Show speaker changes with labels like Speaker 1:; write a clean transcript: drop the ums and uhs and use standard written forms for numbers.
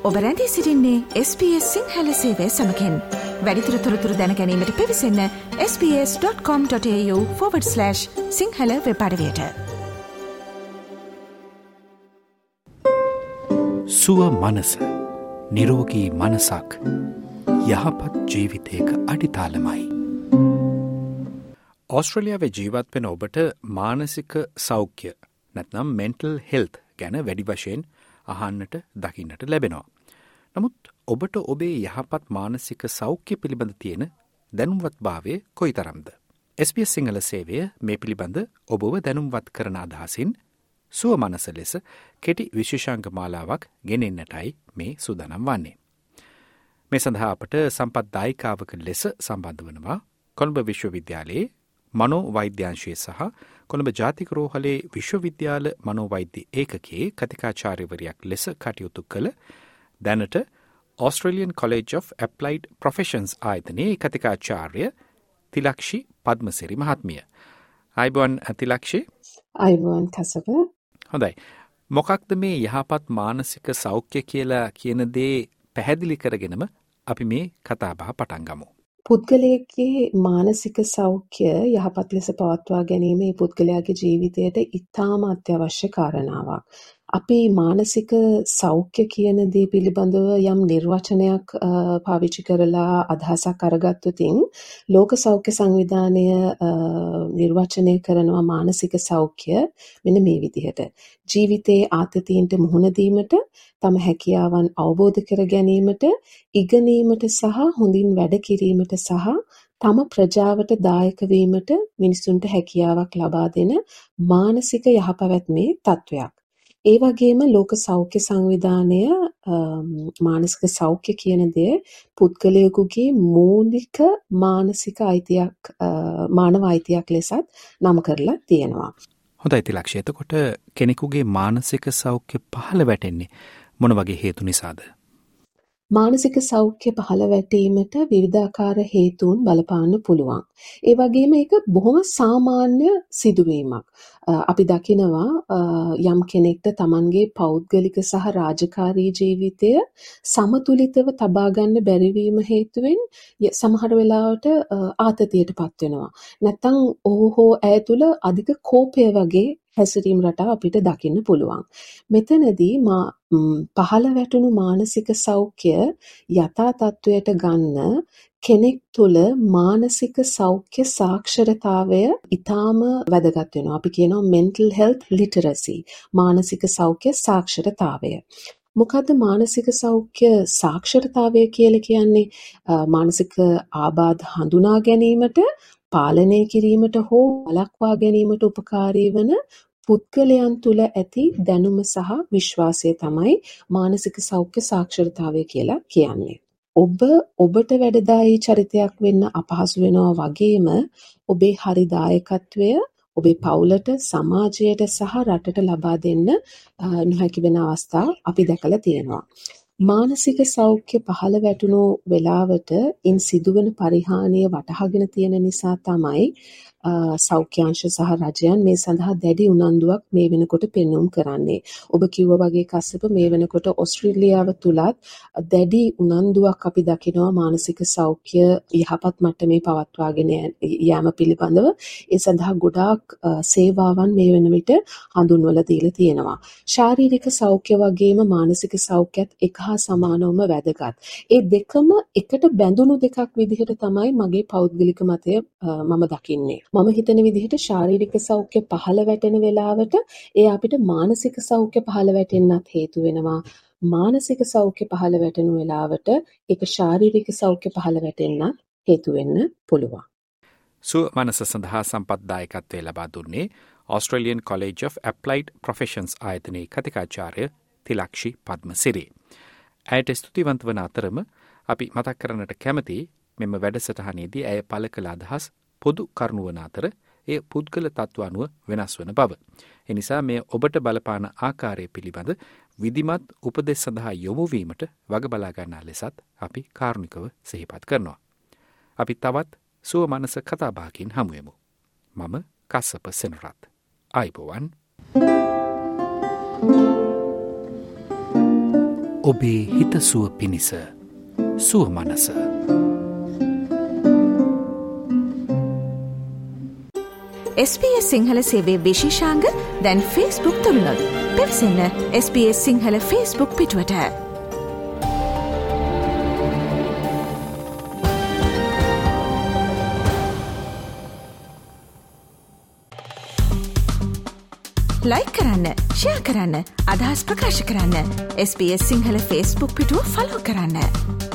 Speaker 1: ඔබ රැඳී සිටින්නේ SBS සිංහල සේවය සමකෙන්. වැඩිදුර තොරතුරු දැන ගැනීමට පිවිසන්න sbs.com.au/සිංහල වෙබ් අඩවියට.
Speaker 2: සුව මනස නිරෝගී මනසක් යහපත් ජීවිතයක අඩිතාලමයි. ඕස්ට්‍රේලියාවේ ජීවත් වෙන ඔබට මානසික සෞඛ්‍ය නැත්නම් mental health ගැන වැඩි වශයෙන් අහන්නට දකින්නට ලැබෙනවා. නමුත් ඔබට ඔබේ යහපත් මානසික සෞඛ්‍ය පිළිබඳ තියෙන දැනුම්වත්භාවය කොයිතරම්ද? SBS සිංහල සේවය මේ පිළිබඳ ඔබව දැනුම්වත් කරන අදහසින් සුව මනස ලෙස කෙටි විශේෂාංග මාලාවක් ගෙනෙන්නටයි මේ සූදානම් වන්නේ. මේ සඳහා අපට සම්පත්දායිකාවක ලෙස සම්බන්ධ වනවා කොළඹ විශ්වවිද්‍යාලයේ මනෝවෛද්‍යාංශය සහ කොළඹ ජාතික රෝහලේ විශ්වවිද්‍යාල මනෝවෛද්‍ය ඒකකයේ කතිකාචාර්යවරයක් ලෙස කටයුතු කළ දැනට Australian College of Applied Professions ආයතනයේ කතිකාචාර්ය තිලක්ෂි පද්මසිරි මහත්මිය. අයිබෝන් තිලක්ෂි.
Speaker 3: අයිබෝන් කසබ.
Speaker 2: හොඳයි. මොකක්ද මේ යහපත් මානසික සෞඛ්‍ය කියලා කියන දේ පැහැදිලි කරගෙනම අපි මේ කතාබහ පටන් ගමු.
Speaker 3: පුද්ගලයාගේ මානසික සෞඛ්‍ය යහපත් ලෙස පවත්වා ගැනීම මේ පුද්ගලයාගේ ජීවිතයට ඉතාම අත්‍යවශ්‍ය කාරණාවක්. අපි මානසික සෞඛ්‍ය කියන දේ පිළිබඳව යම් නිර්වචනයක් පාවිච්චි කරලා අදහසක් අරගත්තොතින් ලෝක සෞඛ්‍ය සංවිධානය නිර්වචනය කරනවා මානසික සෞඛ්‍ය මෙන්න මේ විදිහට. ජීවිතයේ ආතතීන්ට මුහුණ දීමට, තම හැකියාවන් අවබෝධ කර ගැනීමට, ඉගෙනීමට සහ හොඳින් වැඩ කිරීමට සහ තම ප්‍රජාවට දායක වීමට මිනිසුන්ට හැකියාවක් ලබා දෙන මානසික යහපැවැත්මේ තත්වයක්. ඒ වගේම ලෝක සෞඛ්‍ය සංවිධානය මානසික සෞඛ්‍ය කියන දේ පුද්ගලයෙකුගේ මූලික මානසික අයිතියක් මානව අයිතියක් ලෙසත් නම් කරලා තියෙනවා.
Speaker 2: හොඳයි තිලක්ෂි. එතකොට කෙනෙකුගේ මානසික සෞඛ්‍ය පහළ වැටෙන්නේ මොන වගේ හේතු නිසාද?
Speaker 3: මානසික සෞඛ්‍ය පහළ වැටීමට විවිධාකාර හේතුන් බලපාන්න පුළුවන්. ඒ වගේම ඒක බොහොම සාමාන්‍ය සිදුවීමක්. අපි දකිනවා යම් කෙනෙක්ට තමන්ගේ පෞද්ගලික සහ රාජකාරී ජීවිතය සමතුලිතව තබා ගන්න බැරි වීම හේතුවෙන් සමහර වෙලාවට ආතතියටපත් වෙනවා. නැත්නම් ඔහු හෝ ඇය තුළ අධික කෝපය වගේ හැසිරීම් රටාව අපිට දකින්න පුළුවන්. මෙතනදී පහළ වැටුණු මානසික සෞඛ්‍ය යථා තත්වයට ගන්න කෙනෙක් තුළ මානසික සෞඛ්‍ය සාක්ෂරතාවය ඉතාම වැදගත් වෙනවා. අපි කියනවා mental health literacy, මානසික සෞඛ්‍ය සාක්ෂරතාවය. මොකද්ද මානසික සෞඛ්‍ය සාක්ෂරතාවය කියලා කියන්නේ? මානසික ආබාධ හඳුනා ගැනීමට, පාලනය කිරීමට හෝ වළක්වා ගැනීමට උපකාරී වන පුද්ගලයන් තුළ ඇති දැනුම සහ විශ්වාසය තමයි මානසික සෞඛ්‍ය සාක්ෂරතාවය කියලා කියන්නේ. ඔබට වැඩදායී චරිතයක් වෙන්න අපහසු වෙනවා වගේම ඔබේ හරි දායකත්වය ඔබේ පවුලට, සමාජයට සහ රටට ලබා දෙන්න නොහැකි වෙන අවස්ථා අපි දැකලා තියෙනවා. මානසික සෞඛ්‍ය පහළ වැටුණු වෙලාවට ඉන් සිදුවන පරිහානිය වටහාගෙන තියෙන නිසා තමයි සෞඛ්‍යාංශ සහ රජයන් මේ සඳහා දැඩි උනන්දුවක් මේ වෙනකොට පෙන්වුම් කරන්නේ. ඔබ කිව්වා වගේ කස්සප මේ වෙනකොට ඕස්ට්‍රේලියාව තුලත් දැඩි උනන්දුවක් අපි දකිනවා මානසික සෞඛ්‍ය යහපත් මට්ටමේ පවත්වාගෙන යාම පිළිබඳව. ඒ සඳහා ගොඩාක් සේවාවන් මේ වෙන විට හඳුන්වලා දීලා තියෙනවා. ශාරීරික සෞඛ්‍ය වගේම මානසික සෞඛ්‍යත් එක හා සමානවම වැදගත්. ඒ දෙකම එකට බැඳුණු දෙකක් විදිහට තමයි මගේ පෞද්ගලික මතය මම දකින්නේ. මම හිතන විදිහට ශාරීරික සෞඛ්‍ය පහළ වැටෙන වෙලාවට ඒ අපිට මානසික සෞඛ්‍ය පහළ වැටෙන්නත් හේතු වෙනවා. මානසික සෞඛ්‍ය පහළ වැටෙන වෙලාවට ඒක ශාරීරික සෞඛ්‍ය පහළ වෙටෙන්න හේතු වෙන්න පුළුවන්.
Speaker 2: සුව මනස සඳහා සම්පත්දායකත්වය ලබා දුන්නේ Australian College of Applied Professions ආයතනයේ කතිකාචාර්ය තිලක්ෂි පද්මසිරි. ඇයට ස්තුතිවන්ත වන අතරම අපි මතක් කරන්නට කැමති මෙම වැඩසටහනේදී ඇය පළ කළ අදහස් පොදු කරුණු වන අතර එය පුද්ගල තත්ත්ව අනුව වෙනස් වන බව. එනිසා මේ ඔබට බලපාන ආකාරය පිළිබඳ විධිමත් උපදෙස් සඳහා යොමු වීමට වග බලා ගන්නා ලෙසත් අපි කාරුණිකව සිහිපත් කරනවා. අපි තවත් සුව මනස කතාබහකින් හමුවෙමු. මම කස්සප සෙනරත්. අයිබෝවන්. ඔබේ හිතසුව පිණිස සුව මනස.
Speaker 1: SBS සිංහල සේවයේ විශේෂාංග දැන් Facebook තුලිනුත් පිවිසෙන්න SBS සිංහල Facebook පිටුවට. ලයික් කරන්න, ෂෙයා කරන්න, අදහස් ප්‍රකාශ කරන්න SBS සිංහල Facebook පිටුව ෆලෝ කරන්න.